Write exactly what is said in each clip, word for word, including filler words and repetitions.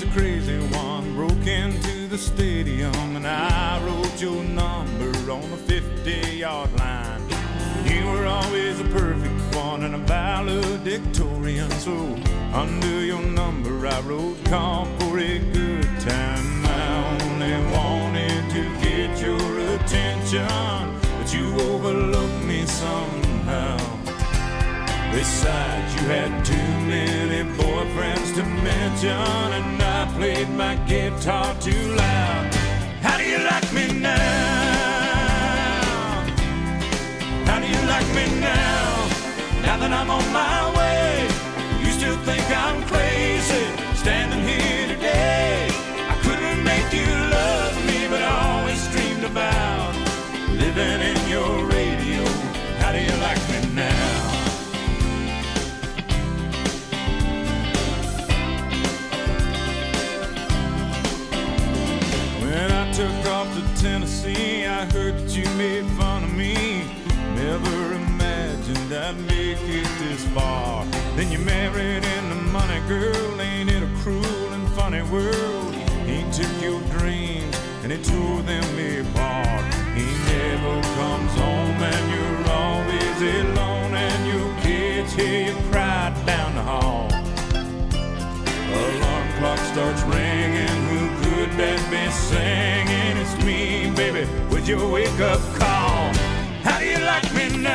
crazy one broke into the stadium, and I wrote your number on the fifty-yard line. You were always a perfect one and a valedictorian, so under your number I wrote call for a good time. I only wanted to get your attention, but you overlooked me somehow. Besides, you had too many boyfriends to mention, and I played my guitar too loud. How do you like me now? How do you like me now? Now that I'm on my way, you still think I'm crazy, standing here today. I couldn't make you love me, but I always dreamed about living in your radio. How do you like me now? When I took off to Tennessee, I heard that you made fun of me. Never imagined I'd make it this far. Then you married into money, girl. Ain't it a cruel and funny world? He took your dreams and he tore them apart. He never comes home and you're always alone, and your kids hear you cry down the hall. Alarm clock starts ringing. Who could that be singing? It's me, baby, with your wake-up call. How do you like me now?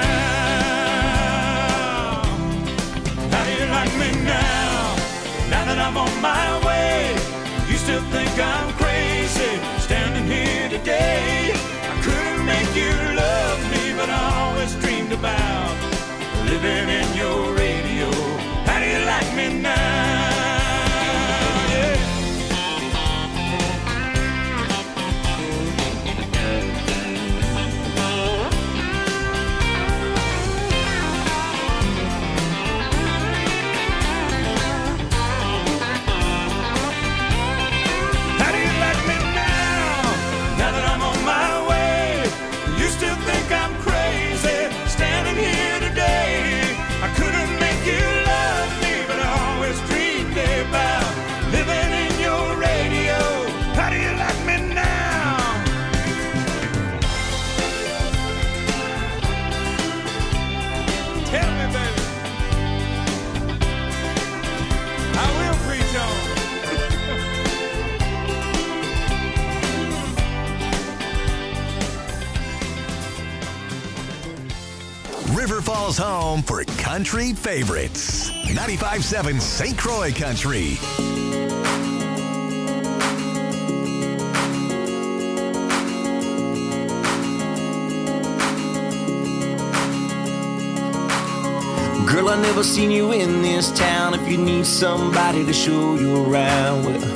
How do you like me now? Now that I'm on my way, you still think I'm crazy, standing here today. I couldn't make you love me, but I always dreamed about living in your radio. How do you like me now? River Falls home for country favorites. ninety-five point seven Saint Croix Country. Girl, I never seen you in this town. If you need somebody to show you around, well,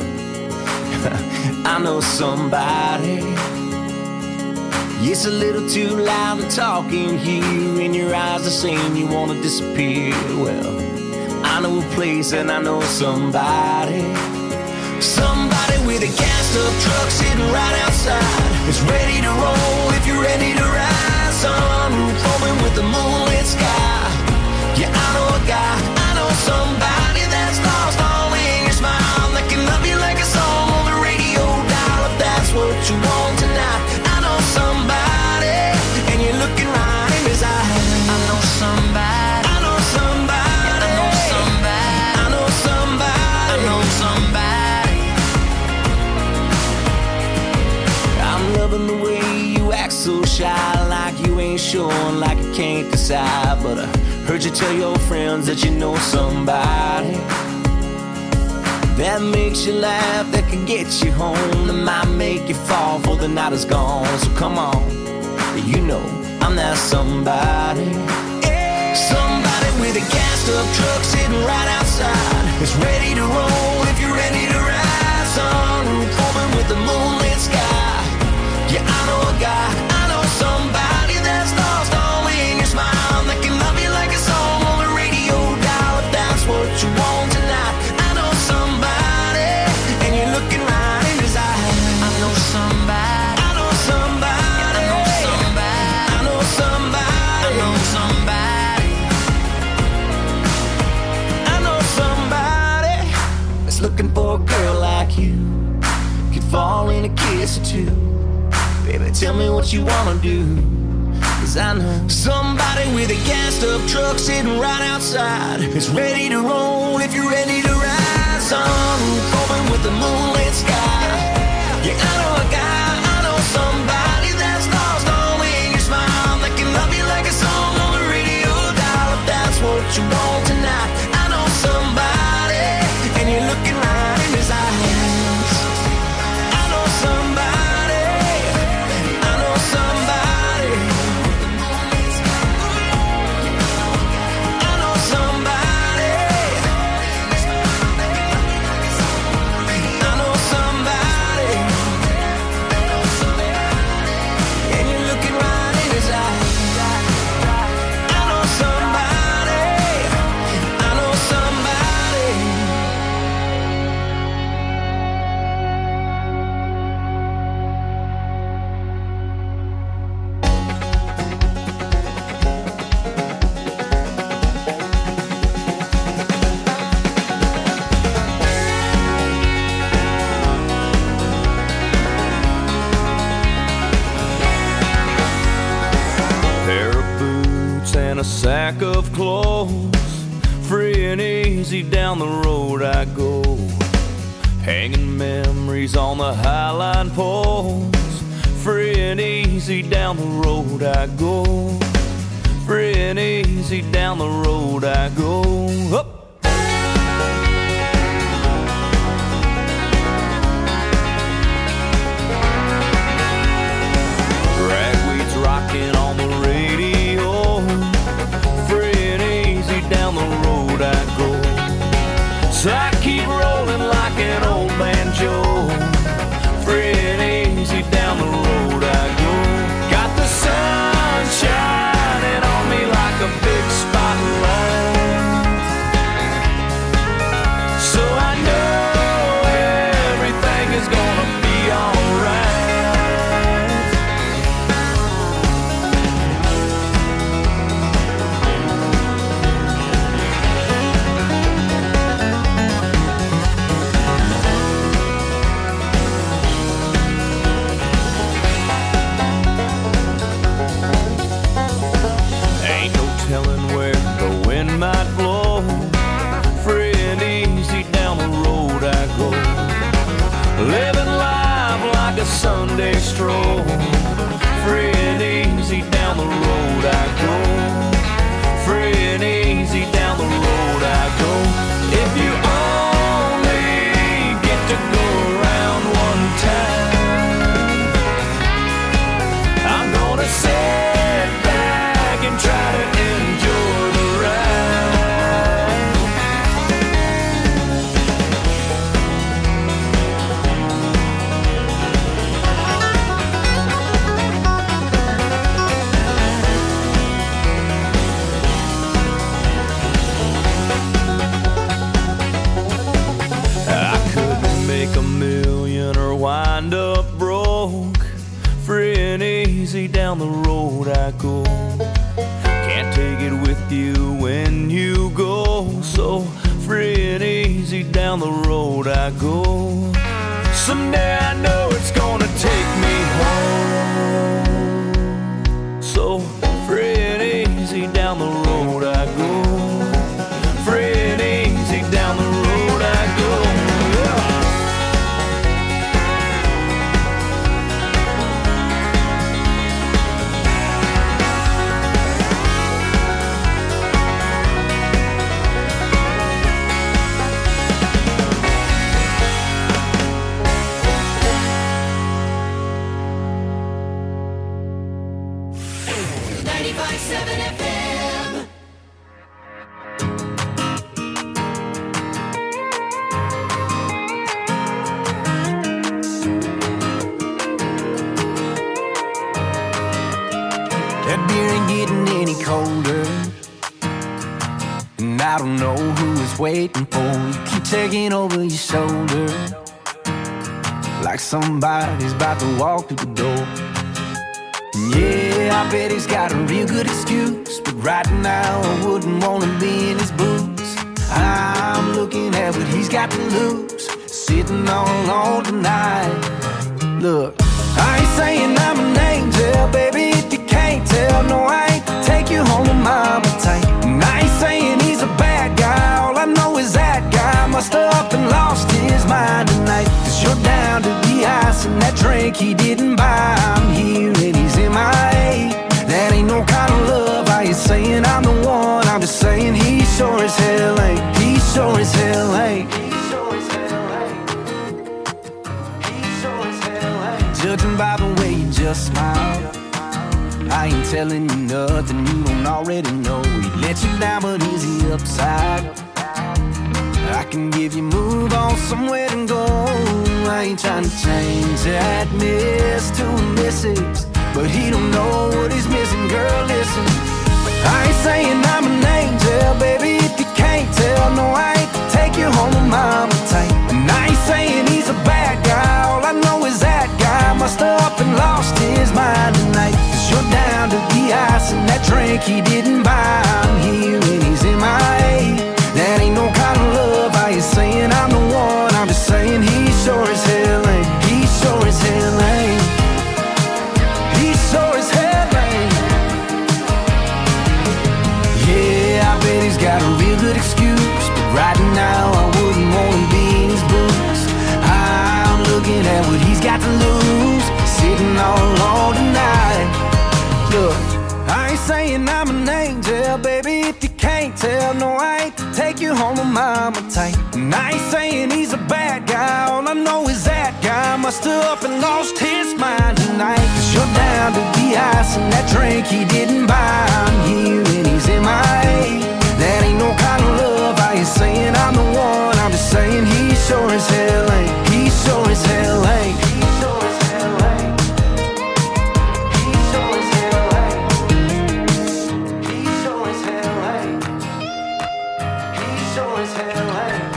I know somebody. It's a little too loud to talk in here, and your eyes are saying you want to disappear. Well, I know a place and I know somebody. Somebody with a gassed up truck sitting right outside. It's ready to roll if you're ready to ride. Sunroof open with the moonlit sky. Yeah, I know a guy, I know somebody that's lost all in your smile, that can love you like a song on the radio dial. If that's what you want tonight, I know somebody, and you're looking right in his eyes. I know somebody, I know somebody, I know somebody, I know somebody, I know somebody. I'm loving the way you act so shy, like you ain't sure, like you can't decide. But I heard you tell your friends that you know somebody that makes you laugh, that can get you home, that might make you fall before the night is gone. So come on, you know I'm that somebody. Somebody with a gassed up truck sitting right outside. It's ready to roll if you're ready to ride. Sunroof open with the moonlit sky. Yeah, I know a guy, I know somebody that's lost all in your smile, that can love you like a song on the radio dial. If that's what you want tonight, I know somebody, and you're looking right in his eyes. I know somebody, I know somebody, I know somebody, I know somebody, I know somebody, I know somebody that's looking for a girl like you could fall in a kiss or two. Baby, tell me what you wanna do, 'cause I know somebody with a gassed up truck sitting right outside. It's ready to roll if you're ready to ride. Sun going with the moonlit sky. Yeah, I know a guy, I know somebody that's lost all in your smile, that can love you like a song on the radio dial. If that's what you want tonight, I know somebody, and you're looking right in his eyes. I know somebody, I know somebody, I know somebody, I know somebody, and you're looking right in his eyes. I know somebody, I know somebody. Pair of boots and a sack of clothes, free and easy down the road I go, hanging memories on the highline poles. Free and easy down the road I go, free and easy down the road I go. Up. Ragweed's rocking on the radio, free and easy down the road I go. So I keep rolling like an old banjo, free and easy down the road I go. Got the sun shining on me like a big spotlight, so I know everything is gonna be alright. Ain't no telling where the wind might blow, free and easy down the road I go, living life like a Sunday stroll, free and easy down the road I go, free and easy down the road I go. If you only get to go around one time, I'm gonna sit back and try to enjoy the ride. I could make a million or wind up broke, free and easy down the road I go. Can't take it with you when you go, so free and easy down the road I go. Someday I know it's gonna take me home, so free and easy down the road I go, free and easy down the road I go. Yeah. ninety-five point seven F M. That beer ain't getting any colder, and I don't know who is waiting for you. Keep taking over your shoulder, like somebody's about to walk through the door. Yeah, I bet he's got a real good excuse, but right now I wouldn't wanna be in his boots. I'm looking at what he's got to lose, sitting all alone tonight. Look, I ain't saying I'm an angel, baby, if you can't tell. No, I ain't take you home to mama tight. And I ain't saying he's a bad guy, all I know is that guy must have up and lost his mind tonight. Cause you're down to the ice and that drink he didn't buy. I'm here and he's in my A. That ain't no kind of love. I ain't saying I'm the one, I'm just saying he sure as hell ain't. He sure as hell ain't. Judging by the way you just smile, I ain't telling you nothing you don't already know. He let you down, but is he upside? I can give you move on somewhere to go. I ain't trying to change that miss to a missus, but he don't know what he's missing, girl, listen. I ain't saying I'm an angel, baby, if you can't tell. No, I ain't take you home to mama tight. And I ain't saying he's a bad guy, all I know is that guy must have up and lost his mind tonight. Cause you're down to the ice and that drink he didn't buy. I'm here and he's in my A. That ain't no kind of love. I ain't saying I'm the one, I'm just saying he sure as hell ain't. He sure as hell ain't. He sure as hell ain't. Yeah, I bet he's got a real good excuse, but right now I wouldn't want to be in his boots. I'm looking at what he's got to lose, sitting all alone tonight. Look, I ain't saying I'm an angel, baby, if you can't tell. No, I ain't take you home to mama tight. And I ain't saying he's a bad guy, all I know is that guy must have up and lost his mind tonight. Cause you're down to the ice and that drink he didn't buy. I'm here and he's in my A. That ain't no kind of love. I ain't saying I'm the one, I'm just saying he sure as hell ain't. He sure as hell ain't. He sure as hell ain't. He sure as hell ain't. He sure as hell ain't. He sure as hell ain't.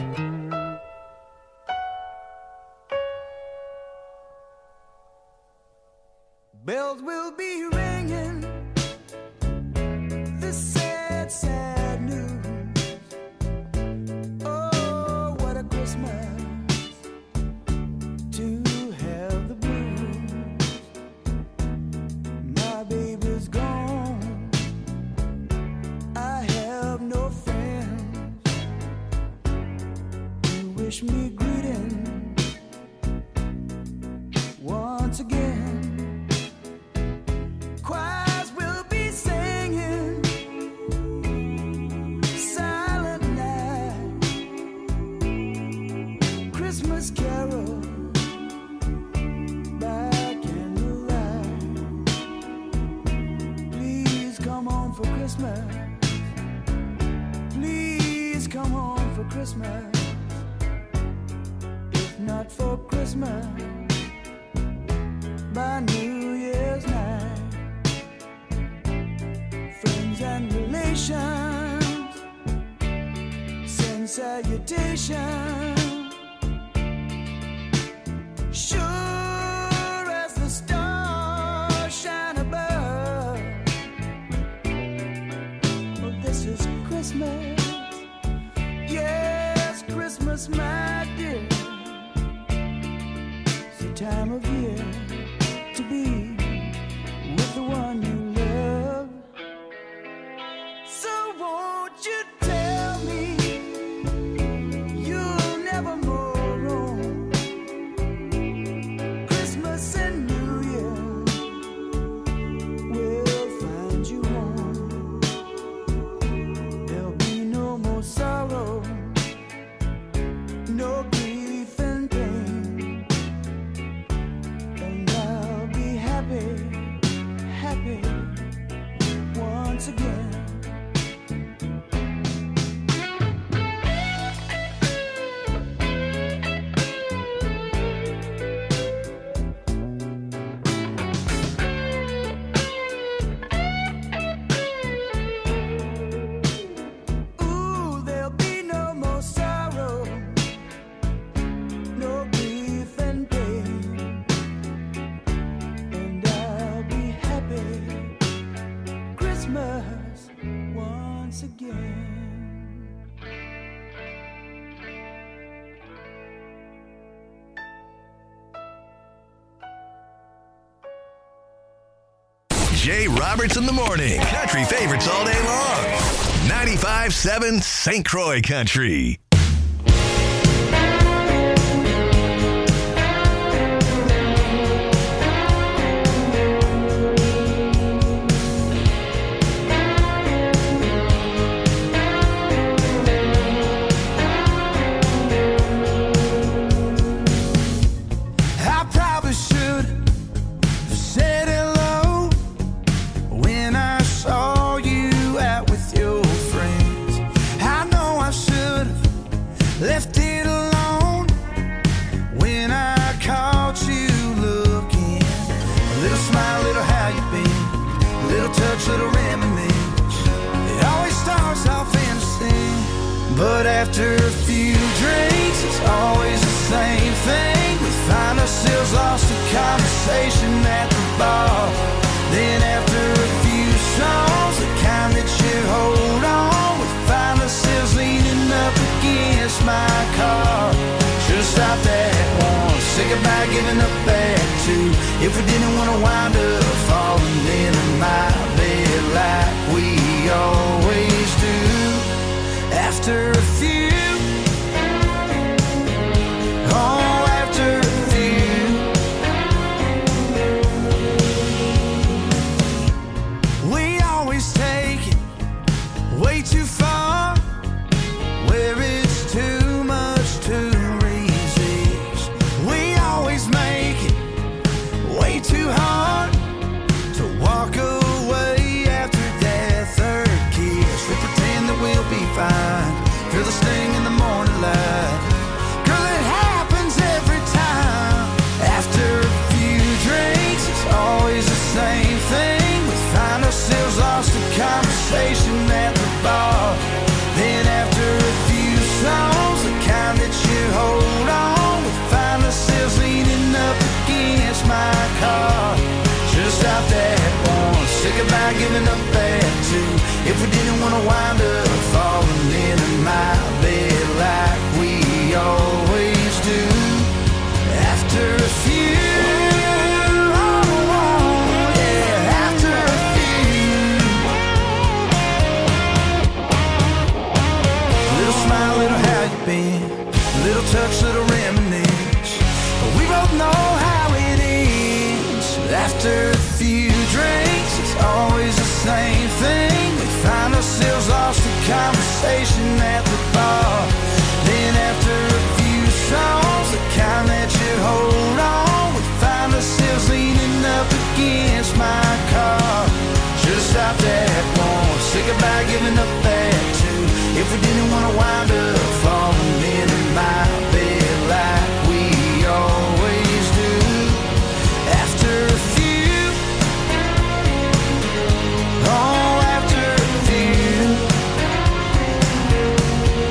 Bells will be ringing, this sad, sad news. Oh, what a Christmas to have the blues. My baby's gone, I have no friends to wish me greeting once again. Choirs will be singing Silent Night, Christmas carol by candlelight. Please come home for Christmas. Please come home for Christmas. If not for Christmas, by New Year's night. Friends and relations send salutations. Sure as the stars shine above. Well, this is Christmas. Yes, Christmas, my dear. It's the time of year to be with the one you love. So won't you tell me you'll never more roam? Christmas and New Year will find you home. There'll be no more sorrow, no grief and pain, and I'll be happy Jay Roberts in the morning. Country favorites all day long. ninety-five point seven Saint Croix Country. But after a few drinks, it's always the same thing. We find ourselves lost in conversation at the bar. Then after a few songs, the kind that you hold on, we find ourselves leaning up against my car. Should've stopped at one, say goodbye, giving up at two. If we didn't want to wind up falling into my bed like we always do. After a few, oh, after a few, we always take it way too far, where it's too much to resist. We always make it way too hard to walk away after that third kiss. We pretend that we'll be fine, feel the sting in the morning light. Girl, it happens every time. After a few drinks, it's always the same thing. We find ourselves lost in conversation at the bar. Then after a few songs, the kind that you hold on, we find ourselves leaning up against my car. Should've stopped at one, say goodbye, giving up at two. If we didn't want to wind up falling into my bed like we always do. After a few, oh, yeah, after a few. Little smile, little how you been, little touch, little reminisce. But we both know how it ends. After a few drinks, it's always the same thing. We find ourselves lost in conversation at the bar. Then after a few songs, the kind that you hold on, we find ourselves leaning up against my car. Should've stopped at one, say goodbye, giving up at two. If we didn't want to wind up falling into my bed like we always do. After a few, oh, after a few.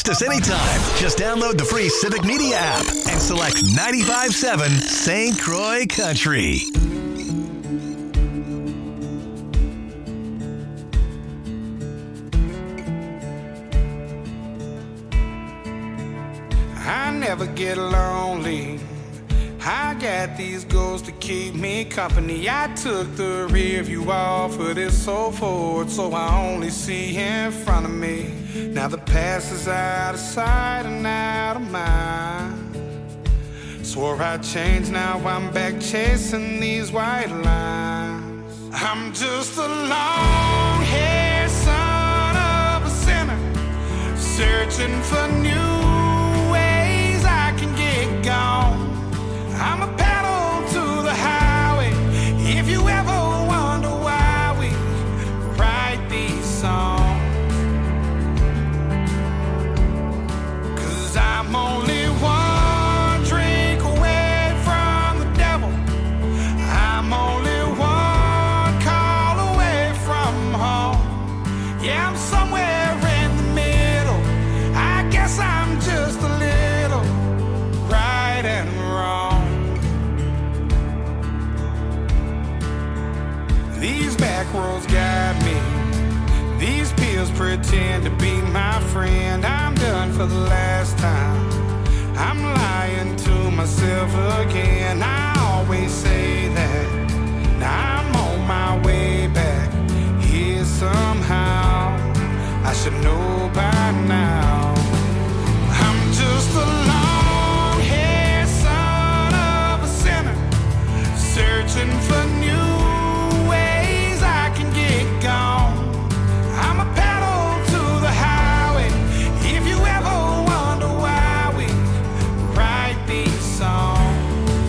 Text us anytime. Just download the free Civic Media app and select ninety-five point seven Saint Croix Country. I never get lonely. I got these goals to keep me company. I took the rear view off of this old Ford, so I only see in front of me. Now the past is out of sight and out of mind. Swore I'd change, now I'm back chasing these white lines. I'm just a long-haired son of a sinner, searching for new ways I can get gone. I'm a pedal to the highway. If you ever wonder why we write these songs, 'cause I'm only one drink away from the devil. I'm only one call away from home. Yeah, I'm somewhere in the middle. I guess I'm just a little right and wrong. These back roads guide me. These pills pretend to be my friend. I'm done for the last time. I'm lying to myself again. I always say that. Now I'm on my way back here somehow. I should know by now. I'm just a long-haired son of a sinner, searching for new ways I can get gone. I'm a pedal to the highway. If you ever wonder why we write these songs,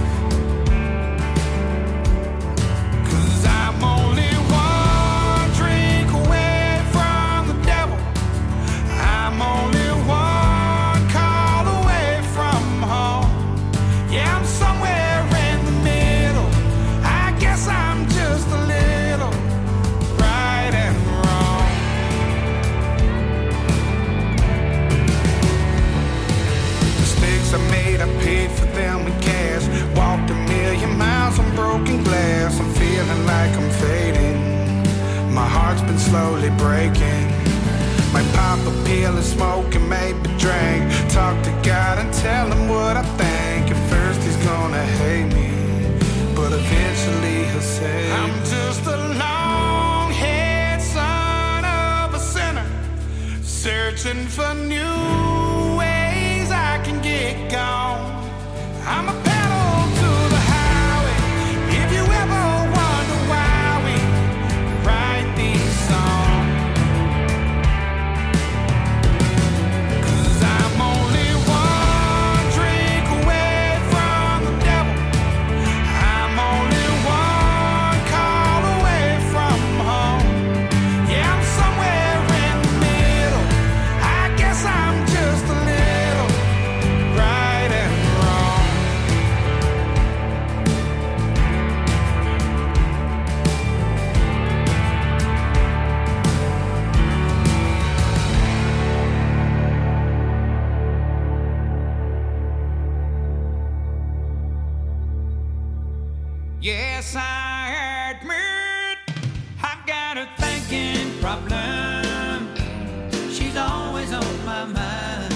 'cause I'm only one drink away from the devil. I'm only one call away from home. Yeah, I'm somewhere in the middle. I guess I'm just a little right and wrong. Mistakes I made, I paid for them in cash. Walked a million miles on broken glass. I'm feeling like I'm fading. My heart's been slowly breaking. Might pop a pill and smoke and maybe drink. Talk to God and tell him what I think. At first he's gonna hate me, but eventually he'll say, I'm just a long-haired son of a sinner, searching for new ways I can get gone. I'm a pedal to the highway. If you ever wonder why we write these songs, 'cause I'm only one drink away from the devil. I'm only one call away from home. Yeah, I'm somewhere in the middle. I guess I'm just a little right and wrong. Yes, I admit I've got a thinking problem. She's always on my mind.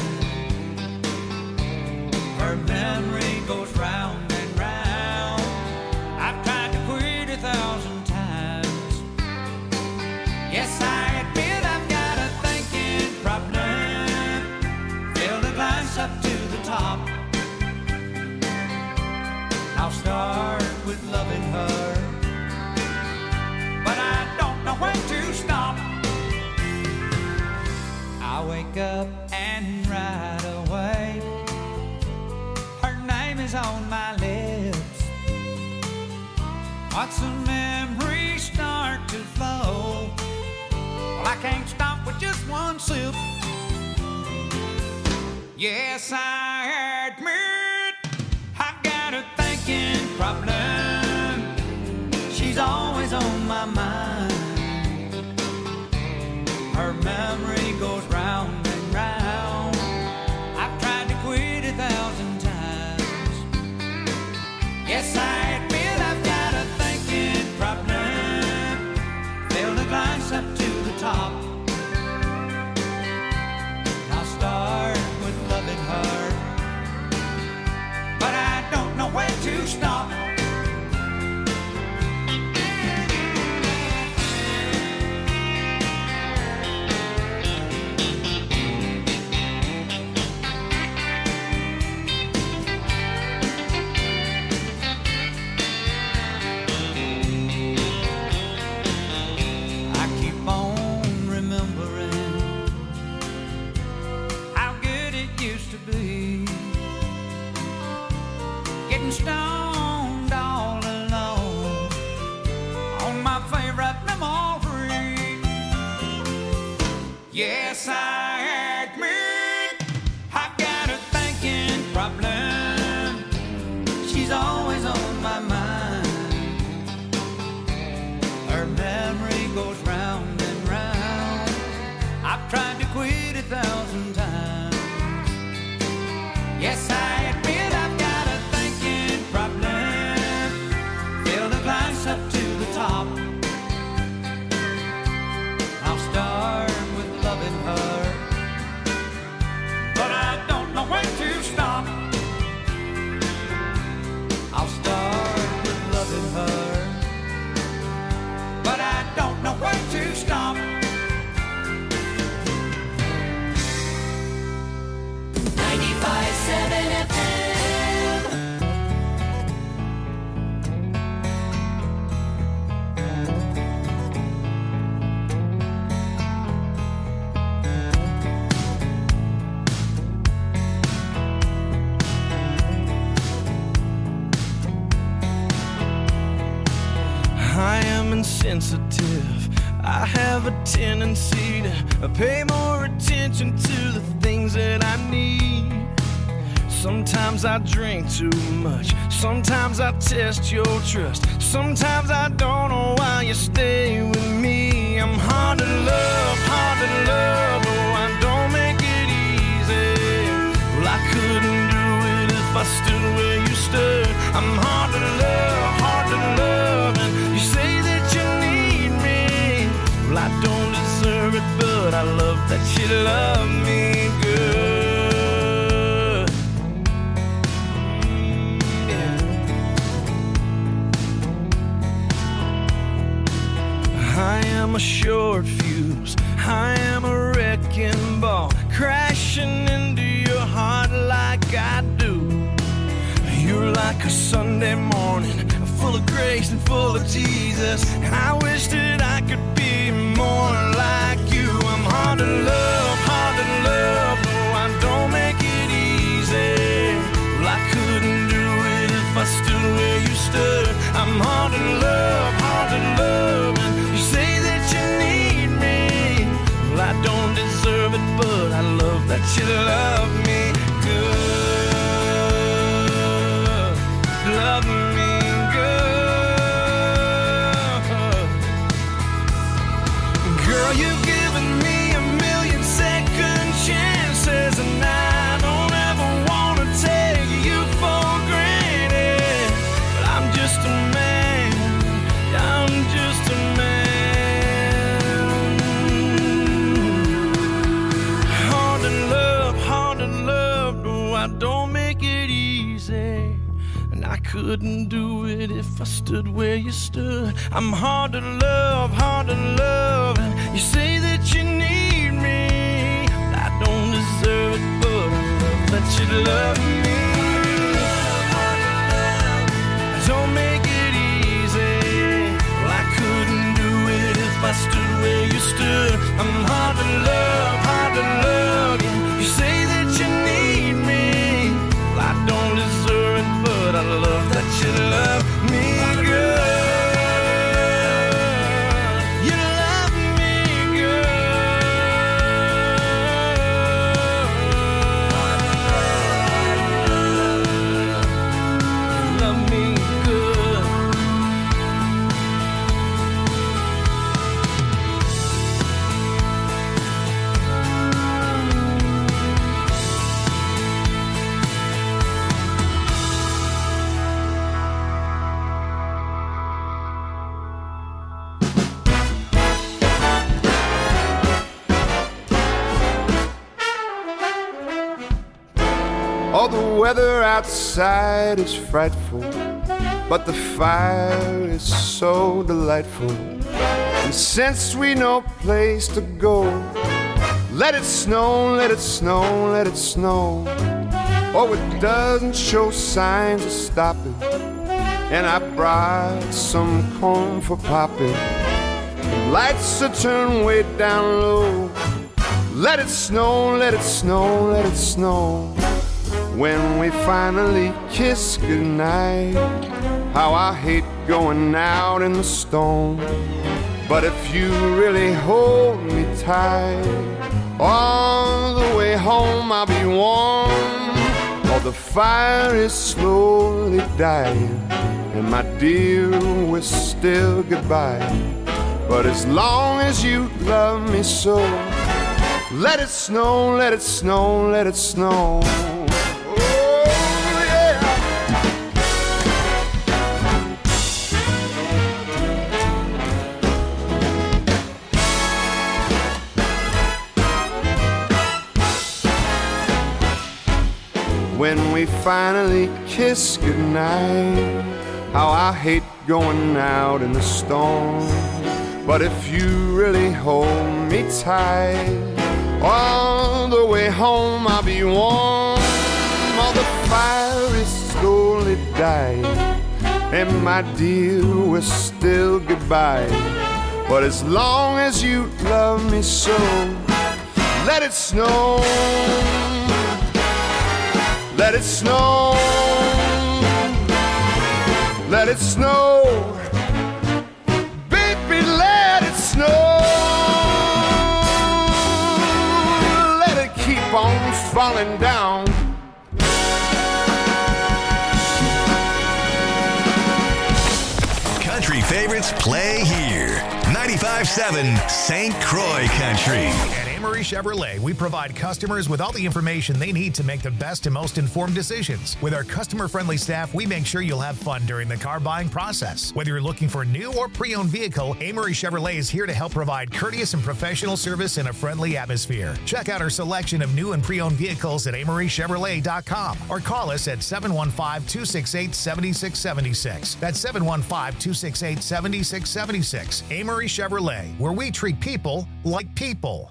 Her memory goes round and round. I've tried to quit a thousand times. Yes, I admit I've got a thinking problem. Fill the glass up to the top. I'll start with loving her, but I don't know when to stop. I wake up and right away her name is on my lips. Lots of memories start to flow. Well, I can't stop with just one sip. Yes, I admit I've got a thinking problem. She's always on my mind. Her memory goes round and round. quit a thousand times. Yes, I admit I've got a thinking problem. Failed to climb up to the top. I'll start with loving her, but I don't know when to stop. I'll start with loving her, but I don't know when to stop. ninety-five seven F M. I am insensitive. I have a tendency to pay more attention to the things that I need. Sometimes I drink too much. Sometimes I test your trust. Sometimes I don't know why you stay with me. I'm hard to love, hard to love. Oh, I don't make it easy. Well, I couldn't do it if I stood where you stood. I'm hard to love, hard to love. And you say that you need me. Well, I don't deserve it, but I love that you love me good. Mm, yeah. I am a short fuse. I am a wrecking ball, crashing into your heart like I do. You're like a Sunday morning, full of grace and full of Jesus. I wish that I could be more like you. I'm hard to love, hard to love. No, I don't make it easy. Well, I couldn't do it if I stood where you stood. I'm hard to love, hard to love. And you say that you need me. Well, I don't deserve it, but I love that you love me good. Love me good. Girl, you've given me a million second chances, and I don't ever want to take you for granted. But I'm just a man, I'm just a man. Hard to love, hard to love. No, I don't make it easy. I couldn't do it if I stood where you stood. I'm hard to love, hard to love. You say that you need me. I don't deserve it, but I love that you love me. Don't make it easy. Well, I couldn't do it if I stood where you stood. I'm hard to love, hard to love. You say that you need me. Well, I don't deserve it, but I love that you love me good. You love me good. You love me good. Oh, the weather outside is frightful, but the fire is so delightful. And since we no place to go, let it snow, let it snow, let it snow. Oh, it doesn't show signs of stopping. And I brought some corn for popping. The lights are turned way down low. Let it snow, let it snow, let it snow. When we finally kiss goodnight, how I hate going out in the storm. But if you really hold me tight, all the way home I'll be warm. Oh, the fire is slowly dying, and my dear, we're still goodbye. But as long as you love me so, Let it snow, let it snow, let it snow. When we finally kiss goodnight, how I hate going out in the storm. But if you really hold me tight, all the way home I'll be warm. All the fire is slowly dying, and my dear, we're still goodbye. But as long as you love me so, let it snow. Let it snow, let it snow, baby, let it snow. Let it keep on falling down. Country favorites play here. ninety-five seven Saint Croix Country. At Amory Chevrolet, we provide customers with all the information they need to make the best and most informed decisions. With our customer-friendly staff, we make sure you'll have fun during the car buying process. Whether you're looking for a new or pre-owned vehicle, Amory Chevrolet is here to help provide courteous and professional service in a friendly atmosphere. Check out our selection of new and pre-owned vehicles at amory chevrolet dot com or call us at seven one five, two six eight, seven six seven six. That's seven one five, two six eight, seven six seven six. Amory Chevrolet, where we treat people like people.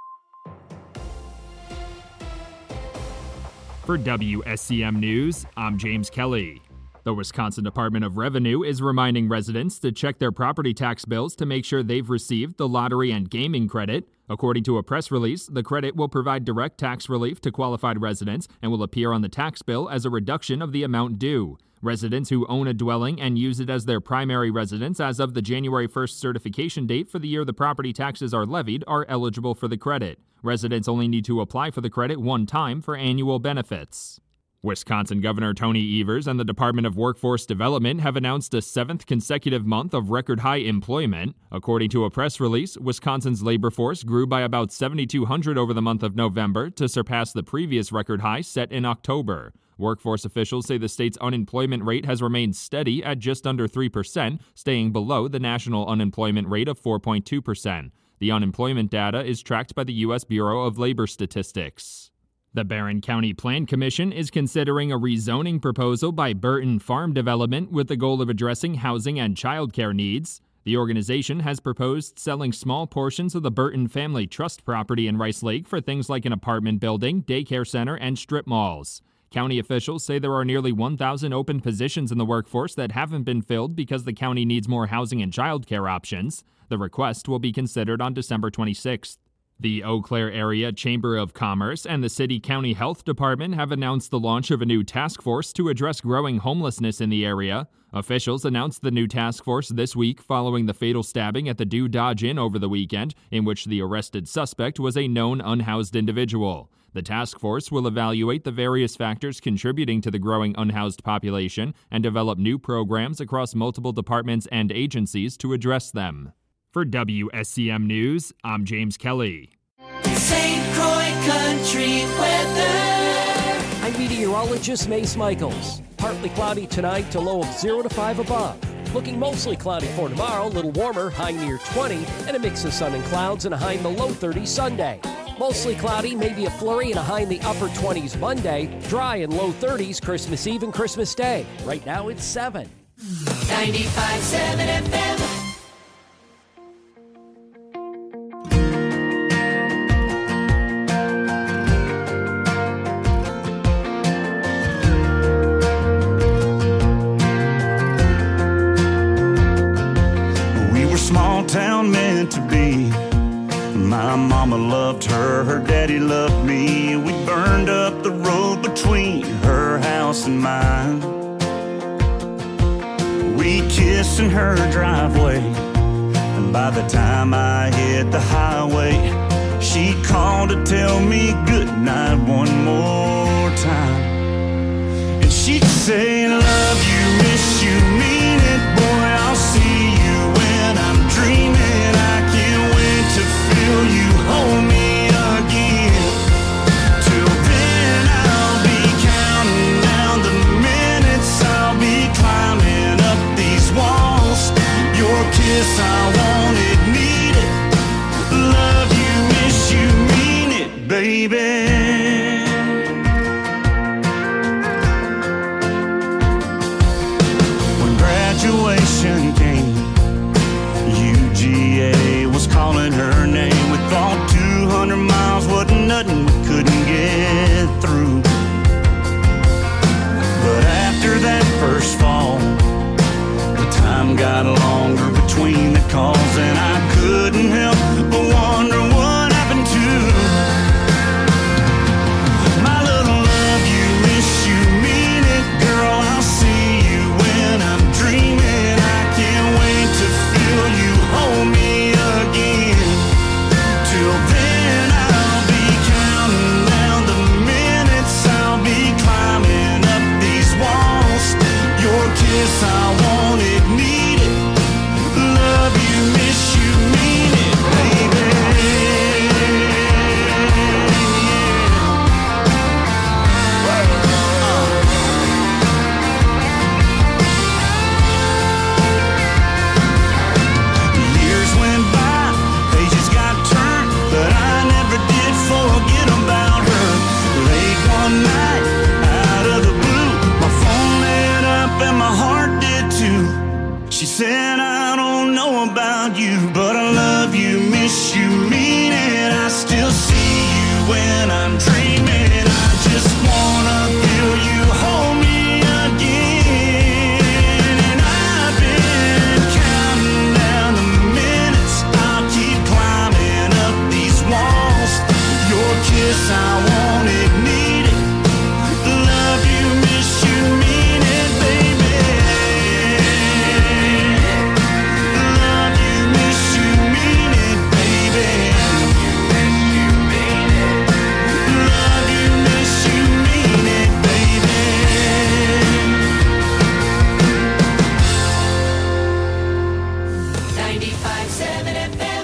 For W S C M News, I'm James Kelly. The Wisconsin Department of Revenue is reminding residents to check their property tax bills to make sure they've received the lottery and gaming credit. According to a press release, the credit will provide direct tax relief to qualified residents and will appear on the tax bill as a reduction of the amount due. Residents who own a dwelling and use it as their primary residence as of the January first certification date for the year the property taxes are levied are eligible for the credit. Residents only need to apply for the credit one time for annual benefits. Wisconsin Governor Tony Evers and the Department of Workforce Development have announced a seventh consecutive month of record-high employment. According to a press release, Wisconsin's labor force grew by about seventy-two hundred over the month of November to surpass the previous record high set in October. Workforce officials say the state's unemployment rate has remained steady at just under three percent, staying below the national unemployment rate of four point two percent. The unemployment data is tracked by the U S Bureau of Labor Statistics. The Barron County Plan Commission is considering a rezoning proposal by Burton Farm Development with the goal of addressing housing and childcare needs. The organization has proposed selling small portions of the Burton Family Trust property in Rice Lake for things like an apartment building, daycare center, and strip malls. County officials say there are nearly one thousand open positions in the workforce that haven't been filled because the county needs more housing and childcare options. The request will be considered on December twenty-sixth. The Eau Claire Area Chamber of Commerce and the City County Health Department have announced the launch of a new task force to address growing homelessness in the area. Officials announced the new task force this week following the fatal stabbing at the Do Dodge Inn over the weekend, in which the arrested suspect was a known unhoused individual. The task force will evaluate the various factors contributing to the growing unhoused population and develop new programs across multiple departments and agencies to address them. For W S C M News, I'm James Kelly. Saint Croix Country weather. I'm meteorologist Mace Michaels. Partly cloudy tonight to low of zero to five above. Looking mostly cloudy for tomorrow, a little warmer, high near twenty, and a mix of sun and clouds and a high in the low thirties Sunday. Mostly cloudy, maybe a flurry and a high in the upper twenties Monday. Dry and low thirties Christmas Eve and Christmas Day. Right now it's seven. ninety-five point seven F M. Small town meant to be. My mama loved her, her daddy loved me. We burned up the road between her house and mine. We kissed in her driveway, and by the time I hit the highway, she called to tell me goodnight one more time. And she'd say, love you, miss you, mean it, boy, I'll see you when I'm dreaming. I can't wait to feel you hold me again. kiss, I want it, need it. Love you, miss you, mean it, baby. When graduation came, U G A was calling her name. We thought two hundred miles wasn't nothing we couldn't get through. But after that first fall, the time got longer between the calls, and I couldn't help but wonder what happened to my little love. You miss you, mean it, girl. I'll see you when I'm dreaming. I can't wait to feel you hold me again. Till then I'll be counting down the minutes, I'll be climbing up these walls. Your kiss, I want it, need it. Love you, miss you, mean it, baby. The years went by, pages got turned, but I never did forget about her. Late one night, out of the blue, my phone lit up and my heart did too. She said, I don't know about you, but I love you, miss you, mean it. I still see you when I'm dreaming. I just wanna feel you hold me again. And I've been counting down the minutes, I'll keep climbing up these walls. Your kiss, I want it, need it. Love you, miss you, mean it, baby. Love you, miss you, mean it, baby. Love you, miss you, mean it, baby. ninety-five seven F M.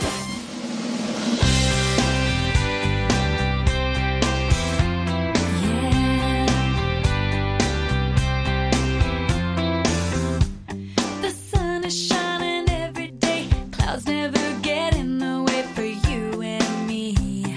The sun is shining every day. Clouds never get in the way for you and me.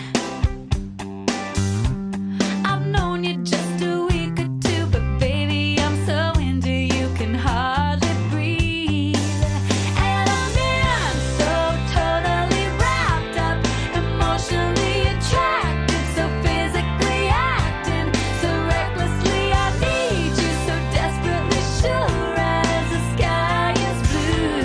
I've known you just a week or two, but baby, I'm so into you, can hardly breathe. And I'm in so totally wrapped up, emotionally attracted, so physically acting, so recklessly I need you, so desperately sure as the sky is blue.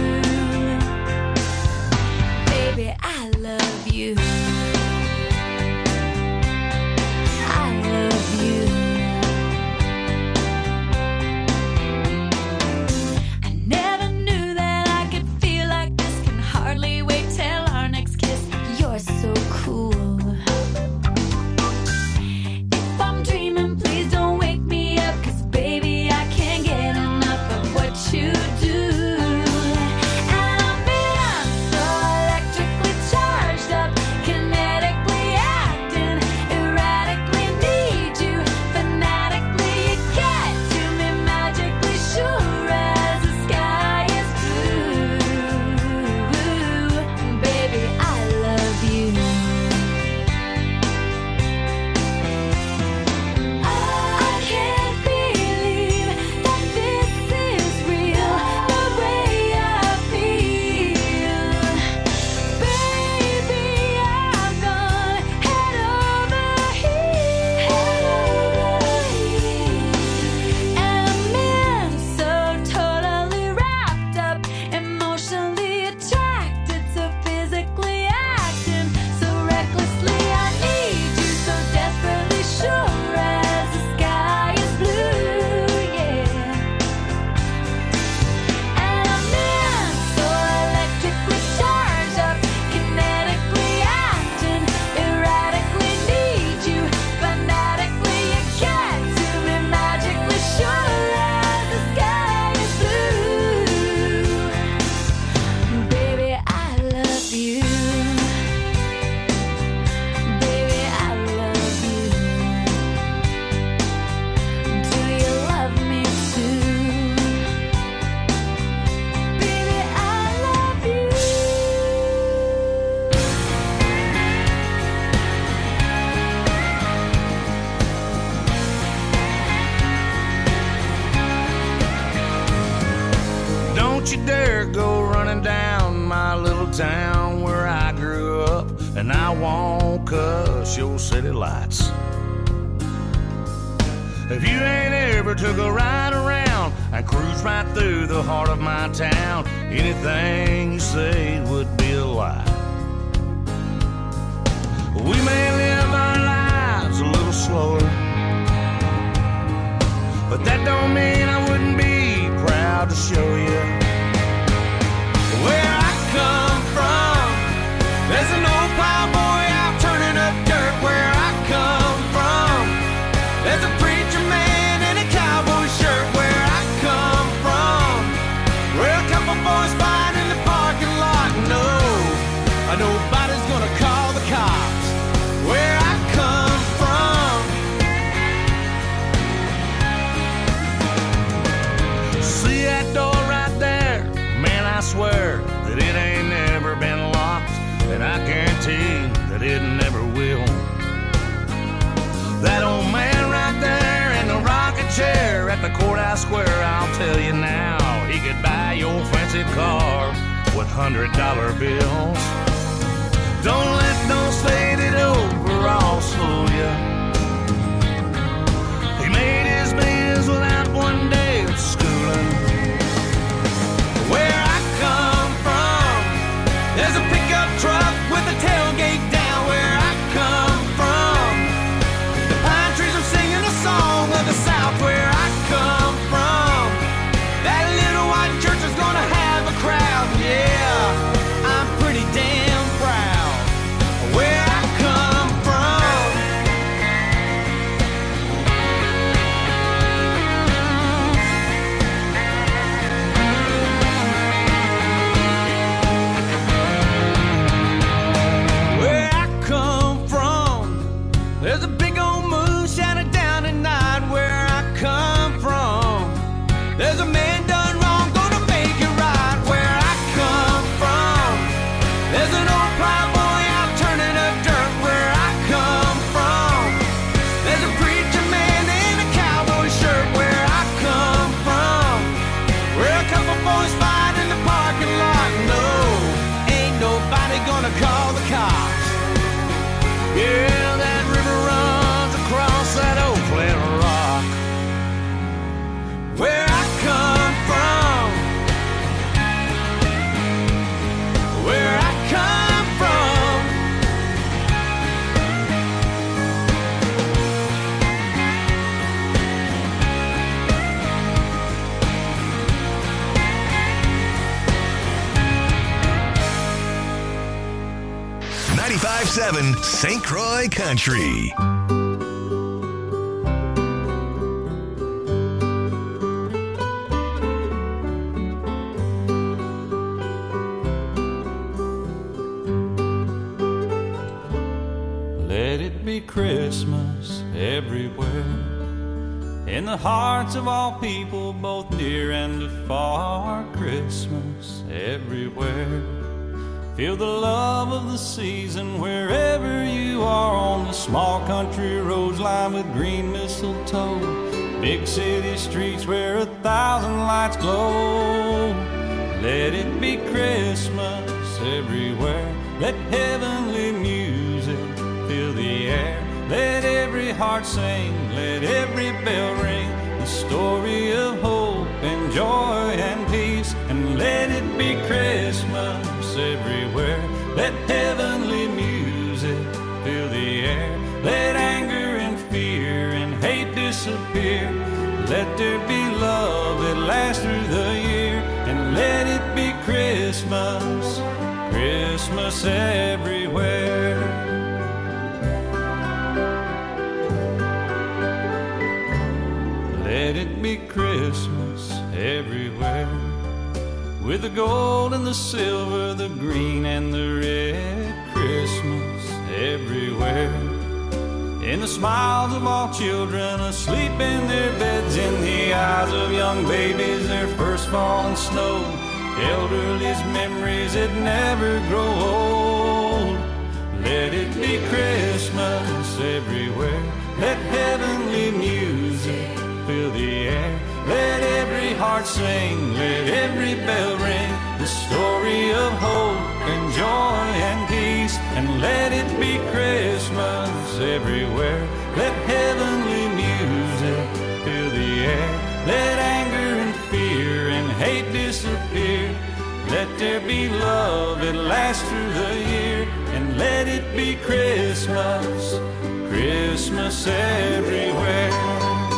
don't you dare go running down my little town where I grew up, and I won't cuss your city lights. If you ain't ever took a ride around and cruise right through the heart of my town, anything you say would be a lie. We may live our lives a little slower, but that don't mean I wouldn't be proud to show you where I come from. There's an old plowboy out turning up dirt where I come from. There's a preacher man in a cowboy shirt where I come from. Where a couple boys fight in the parking lot. No, nobody's gonna call the cops where I come from. See that door right there? Man, I swear that it ain't never been locked, and I guarantee that it never will. That old man right there in the rocking chair at the courthouse square, I'll tell you now, he could buy your fancy car with hundred dollar bills. Don't let those faded overalls fool you. He made his biz without one day of schooling. Where I come from, there's a pickup truck with a tailgate down where I come from. The pine trees are singing a song of the South where I come from. That little white church is gonna have a crowd, yeah, I'm pretty damn proud where I come from. Where I come from, there's a big old moon shining down at night where I come from. There's a man done wrong, gonna make it right where I come from. There's an old plowboy out turning up dirt where I come from. There's a preacher man in a cowboy shirt where I come from. Where a couple boys fight in the parking lot. No, ain't nobody gonna call the cops. Yeah, that river runs across that old flat rock. Where I come from, where I come from. ninety-five seven Saint Croix Country. Let it be Christmas everywhere, in the hearts of all people, both near and afar. Christmas everywhere. Feel the love of the season wherever you are, on the small country roads lined with green mistletoe, big city streets where a thousand lights glow. Let it be Christmas everywhere. Let heavenly music fill the air. Let every heart sing, let every bell ring, the story of hope and joy and peace. And let it be Christmas everywhere. Let heavenly music fill the air. Let anger and fear and hate disappear. Let there be love that lasts through the year. And let it be Christmas, Christmas everywhere. Let it be Christmas everywhere. With the gold and the silver, the green and the red. Christmas everywhere. In the smiles of all children asleep in their beds, in the eyes of young babies, their first falling snow. Elderly's memories that never grow old. Let it be Christmas everywhere. Let heavenly music fill the air. Let every heart sing, let every bell ring, the story of hope and joy and peace. And let it be Christmas everywhere. Let heavenly music fill the air. Let anger and fear and hate disappear. Let there be love that lasts through the year. And let it be Christmas, Christmas everywhere.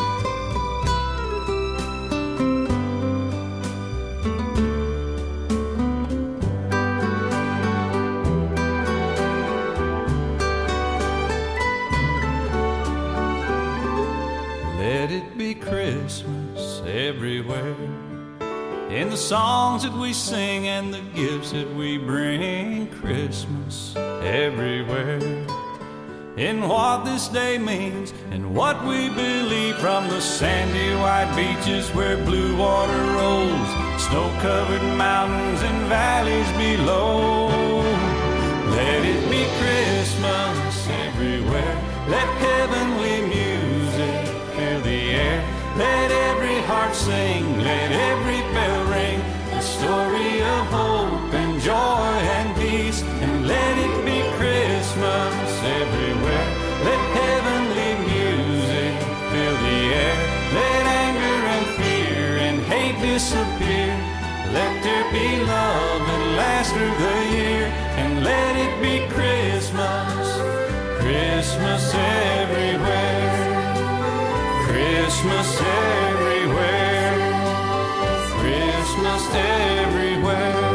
Let it be Christmas everywhere. In the songs that we sing and the gifts that we bring, Christmas everywhere. In what this day means and what we believe, from the sandy white beaches where blue water rolls, snow-covered mountains and valleys below. Let it be Christmas everywhere. Let heavenly music fill the air. Let every heart sing, let every bell ring, the story of hope and joy and peace. And let it be Christmas everywhere. Let heavenly music fill the air. Let anger and fear and hate disappear. Let there be love that lasts through the year. And let it be Christmas, Christmas everywhere. Christmas everywhere, Christmas everywhere.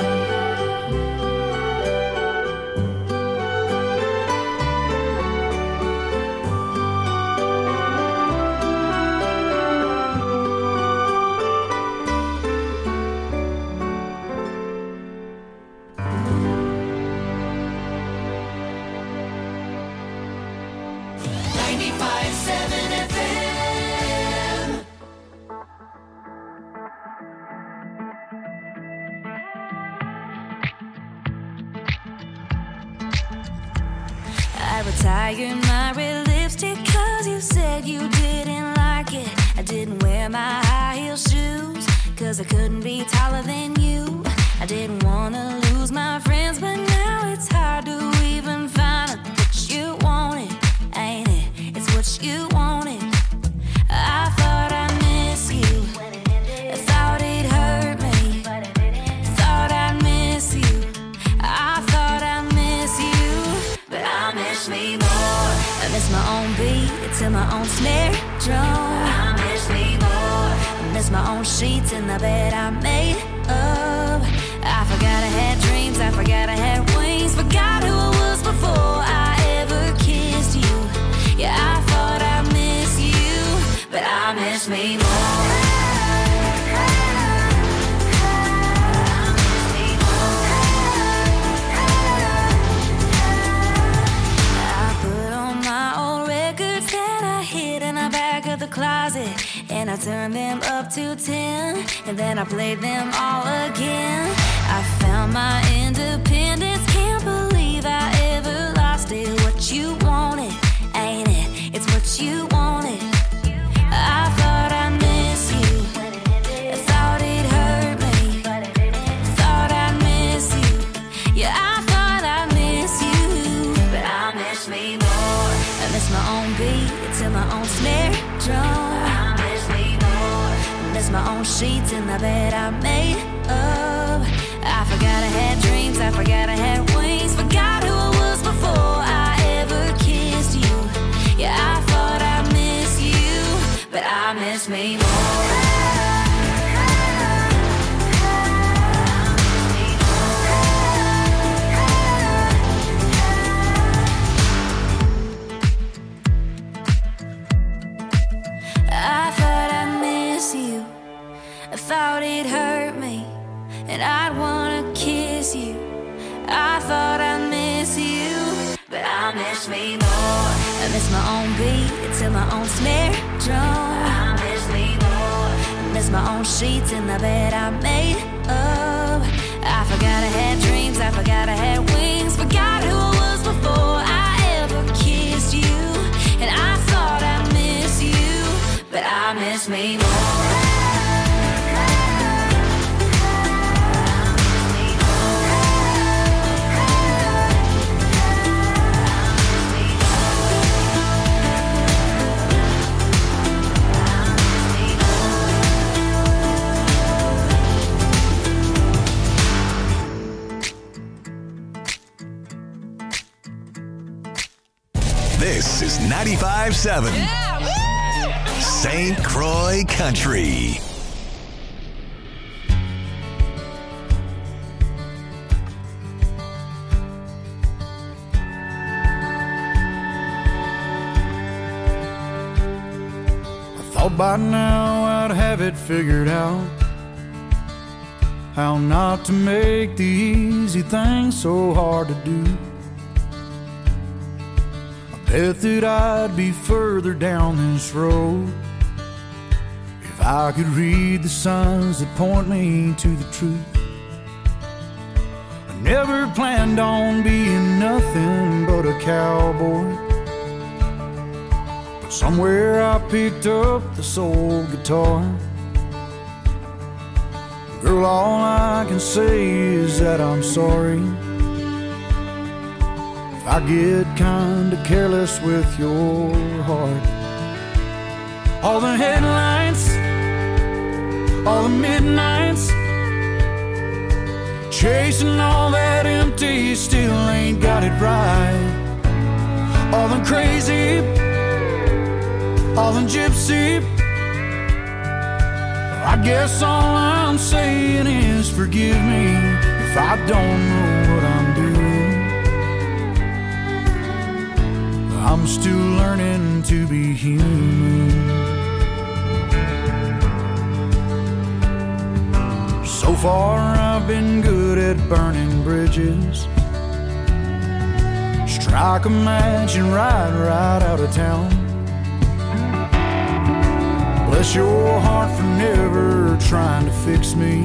ninety-five seven F M. I retired my red lipstick cause you said you didn't like it. I didn't wear my high heel shoes cause I couldn't be taller than you. I didn't wanna lose my friends, but now it's hard to even find out what you wanted, ain't it? It's what you wanted. I thought I miss you, I thought it hurt me, thought I'd miss you, I thought I miss you, but I miss me more. I miss my own beat to my own snare drum. I miss me more. I miss my own sheets in the bed I made up. I forgot I had dreams, I forgot I had wings, forgot who I was before I ever kissed you. Yeah, I thought I miss you, but I miss me more. Closet, and I turned them up to ten, and then I played them all again. I found my independence, can't believe I ever lost it. What you wanted, ain't it? It's what you wanted. I thought I miss you, I thought it hurt me, thought I miss you. Yeah, I thought I miss you, but I miss me more. I miss my own beat to my own snare drum. I miss me more. I miss my own sheets in the bed I made up. I forgot I had dreams, I forgot I had wings, forgot who I was before I ever kissed you. Yeah, I thought I miss you, but I miss me more. I thought I miss you, I thought it hurt me, and I'd wanna kiss you. I thought I miss you, but I miss me more. I miss my own beat to my own snare drum. I miss me more. I miss my own sheets in the bed I made up. I forgot I had dreams, I forgot I had wings, forgot who I was before I ever kissed you. And I thought I miss you, but I miss me more. This is ninety-five seven Saint Croix Country. Thought by now I'd have it figured out, how not to make the easy things so hard to do. I bet that I'd be further down this road if I could read the signs that point me to the truth. I never planned on being nothing but a cowboy. Somewhere I picked up this old guitar. Girl, all I can say is that I'm sorry if I get kinda careless with your heart. All the headlights, all the midnights, chasing all that empty, still ain't got it right. All the crazy, all the gypsy, I guess all I'm saying is forgive me if I don't know what I'm doing. I'm still learning to be human. So far I've been good at burning bridges, strike a match and ride right out of town. Bless your heart for never trying to fix me,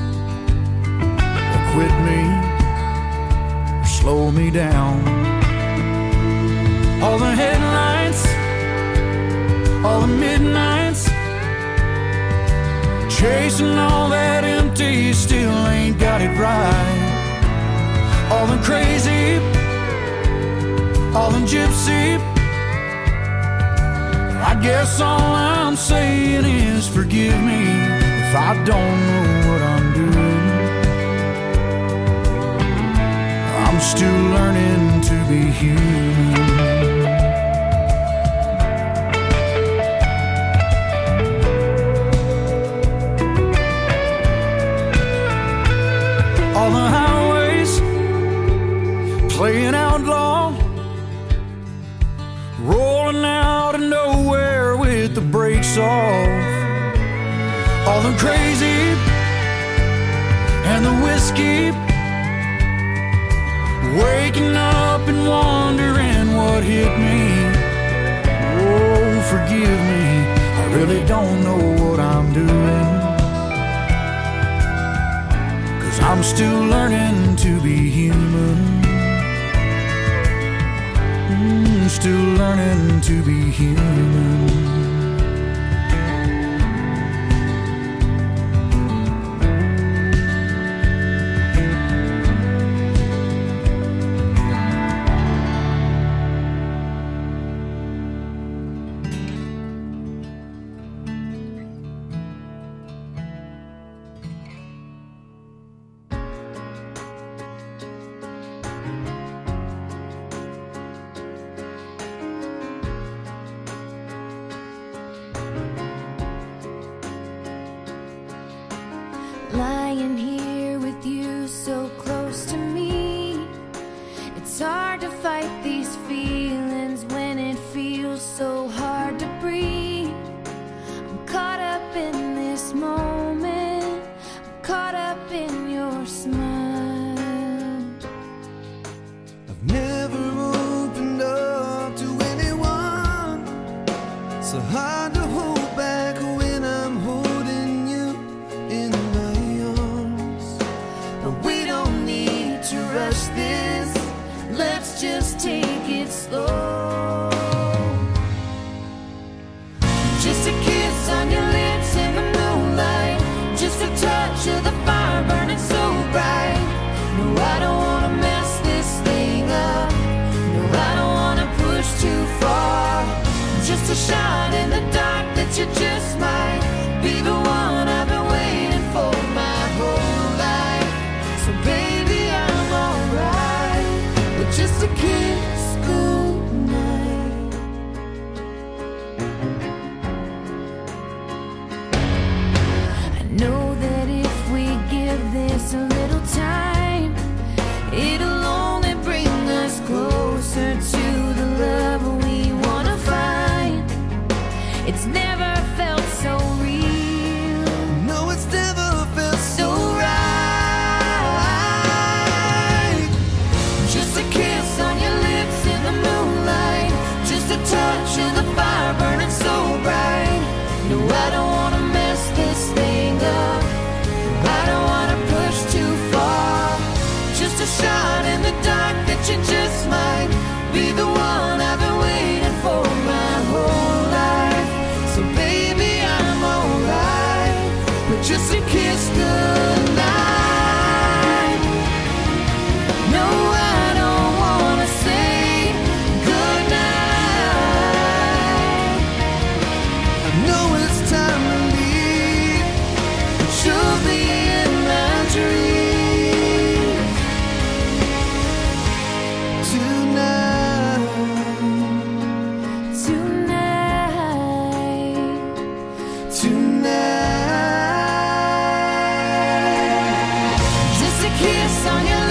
or quit me, or slow me down. All the headlights, all the midnights, chasing all that empty, still ain't got it right. All the crazy, all the gypsy, I guess all I'm saying is forgive me if I don't know what I'm doing. I'm still learning to be human. All the highways playing outlaw, rolling out of nowhere with the brakes off. All the crazy and the whiskey, waking up and wondering what hit me. Oh, forgive me, I really don't know what I'm doing, 'cause I'm still learning to be human. Still learning to be human. Lying here with you so close to me, it's hard to fight these feelings when it feels so hard to breathe. I'm caught up in this moment, I'm caught up in your smile. I've never opened up to anyone, so hard to hold back when I'm holding you in my arms. But we don't need to rush this, let's just take it slow. Just a kiss on your lips in the moonlight, just a touch of the fire burning so bright. No, I don't wanna mess this thing up, no, I don't wanna push too far. Just a shine in the dark that you just might be the one I've been waiting for my whole life. So baby, I'm alright with just a kiss goodnight. kiss on your